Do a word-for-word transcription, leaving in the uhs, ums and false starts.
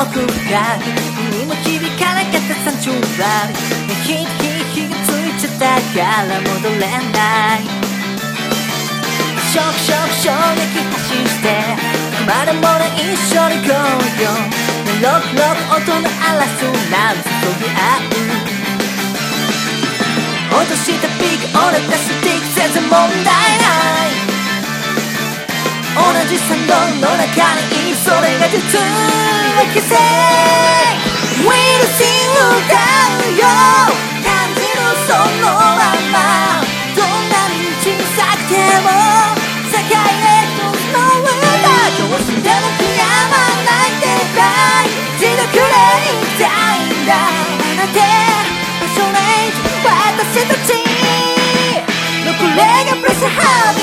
くが耳にも響かなかったサンチュラリヒッヒッ火がついちゃったから戻れないショックショック衝撃発信してまだもら一緒に Go よロックロック音の嵐なる注ぎ合う落としたピーク折れたスティック全然問題ない同じサンドの中にそれが実は奇跡 We'll sing 歌うよ感じるそのままどんなに小さくても世界へ一つの歌どうしても悔やまないでたい地獄でいたいんだなんてパショネイト私たち残れがプレスハー